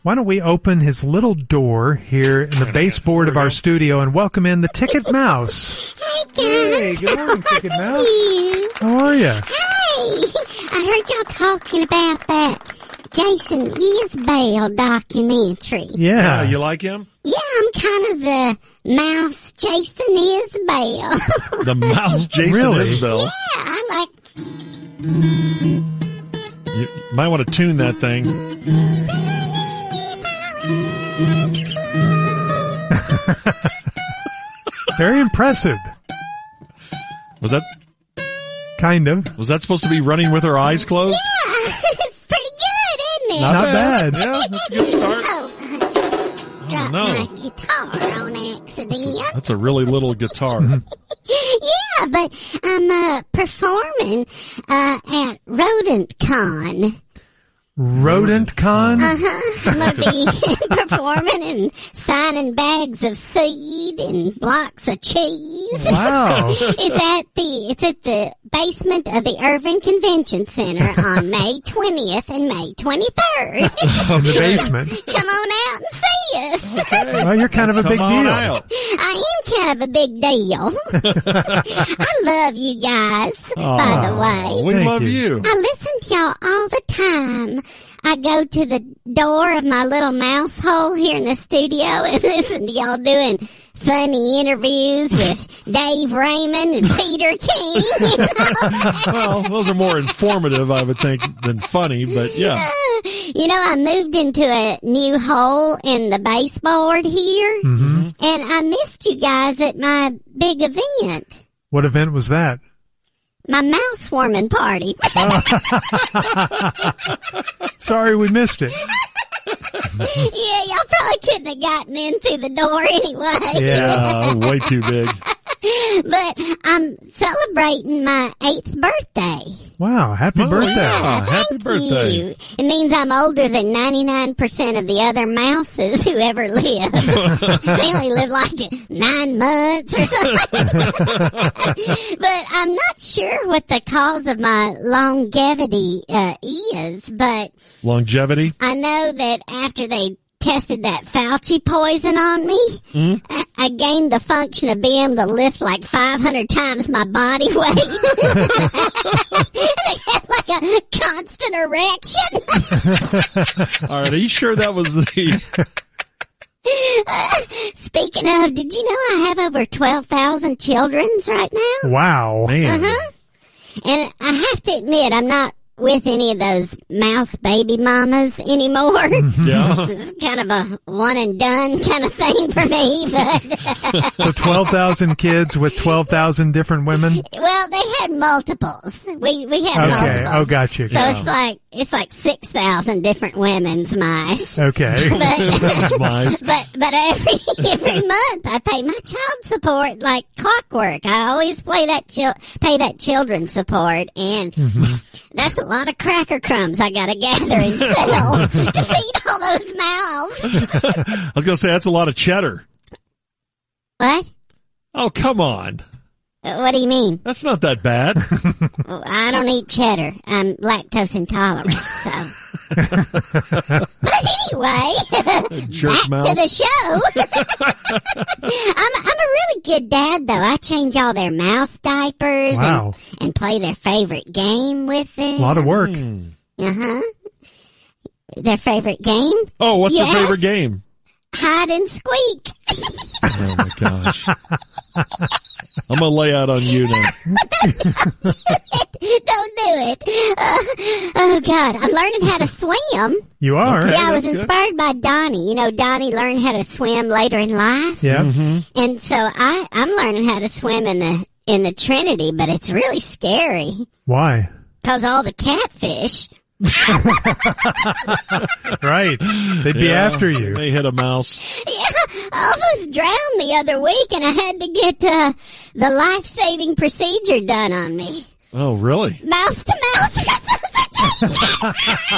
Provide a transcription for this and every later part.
Why don't we open his little door here in the baseboard of our studio and welcome in the Ticket Mouse. Hi, guys. Hey, good morning, Ticket Mouse. You? How are you? Hey, I heard y'all talking about that Jason Isbell documentary. Yeah. You like him? Yeah, I'm kind of the mouse Jason Isbell. The mouse Jason Really? Isbell. Yeah, I like... You might want to tune that thing. Very impressive. Was that supposed to be running with her eyes closed? Yeah, it's pretty good, isn't it? Not bad. Yeah, that's a good start. Dropped no. my guitar on accident. That's a really little guitar. Yeah, but I'm performing at Rodent Con. Rodent Con? I'm going to be performing and signing bags of seed and blocks of cheese. Wow. It's at the basement of the Irving Convention Center on May 20th and May 23rd. In the basement. Come on out and see us. Well, you're kind of a big Come on deal. out. I am kind of a big deal. I love you guys, by the way. We Thank love you. you. I listen to y'all all the time. I go to the door of my little mouse hole here in the studio and listen to y'all doing funny interviews with Dave Raymond and Peter King. You know? Well, those are more informative, I would think, than funny, but yeah. You know, I moved into a new hole in the baseboard here, and I missed you guys at my big event. What event was that? My mouse warming party. Sorry we missed it. Yeah, y'all probably couldn't have gotten in through the door anyway. Yeah, way too big. But I'm celebrating my 8th birthday. Wow, happy Oh, birthday. yeah. Happy Thank birthday. you. It means I'm older than 99% of the other mouses who ever lived. They only live like 9 months or something. But I'm not sure what the cause of my longevity is, but Longevity? I know that after they tested that Fauci poison on me, I gained the function of being able to lift like 500 times my body weight. And I had like a constant erection. All right, are you sure that was the... Speaking of, did you know I have over 12,000 childrens right now? Wow. Man. And I have to admit, I'm not with any of those mouse baby mamas anymore. Yeah. It's kind of a one and done kind of thing for me, but So 12,000 kids with 12,000 different women? well, they had multiples. We have Okay. multiples. Oh, gotcha. So it's like 6,000 different women's mice. Okay. That's nice. But every month I pay my child support like clockwork. I always pay that children's support, and that's a lot of cracker crumbs I gotta gather and sell to feed all those mouths. I was going to say, that's a lot of cheddar. What? Oh, come on. What do you mean? That's not that bad. Well, I don't eat cheddar. I'm lactose intolerant, so. But anyway, Jerk back mouth. to the show. I'm a really good dad, though. I change all their mouse diapers Wow. and play their favorite game with them. A lot of work. Uh-huh. Their favorite game? Oh, what's Yes. your favorite game? Hide and squeak. Oh, my gosh. I'm going to lay out on you now. Don't do it. Oh, God. I'm learning how to swim. You are? Okay. Yeah, I was that's good. inspired by Donnie. You know, Donnie learned how to swim later in life. Yeah. And so I'm learning how to swim in the Trinity, but it's really scary Why? because all the catfish. Right. They'd be Yeah, after you. They hit a mouse. Yeah, I almost drowned the other week, and I had to get the life-saving procedure done on me. Oh, really? Mouse-to-mouse resuscitation.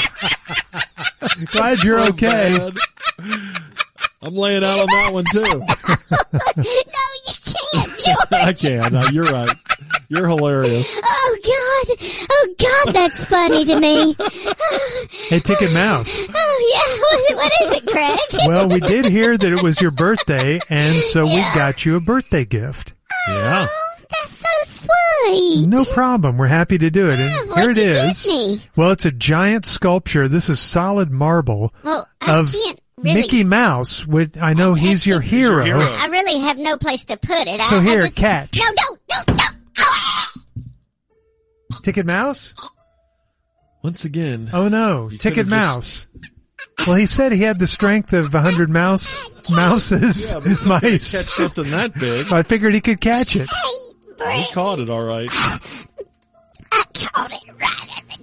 Glad you're okay. Bad. I'm laying out on that one, too. No, you can't, George. I can. You're right. You're hilarious. Oh God, that's funny to me. Hey, Ticket Mouse. Oh yeah, what is it, Craig? Well, we did hear that it was your birthday, and so we got you a birthday gift. Yeah. Oh, that's so sweet. No problem. We're happy to do it. And here What'd it you is. get me? Well, it's a giant sculpture. This is solid marble Well, I of can't really. Mickey Mouse. I know he's your hero. I really have no place to put it. So I here, just, catch. No, don't. Oh. Ticket Mouse? Once again. Oh no, You Ticket could've Mouse. Well, he said he had the strength of 100 mouses, Yeah, but catch mice. something that big. I figured he could catch it. He caught it all right. I caught it right in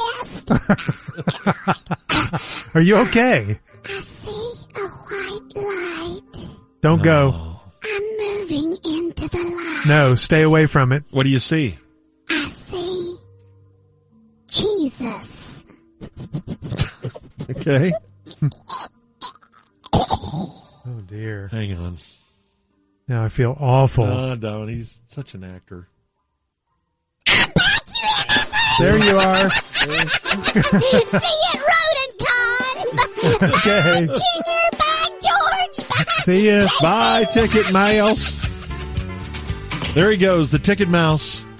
the chest. Are you okay? I see a white light. Don't go. Oh. I'm moving into the light. No, stay away from it. What do you see? I see Jesus. Okay. Oh dear. Hang on. Now I feel awful. Don't. He's such an actor. There you are. See it, Rodent Con. Okay. Junior, bye, George. Bye. See ya. Bye, Ticket Mouse. There he goes, the Ticket Mouse.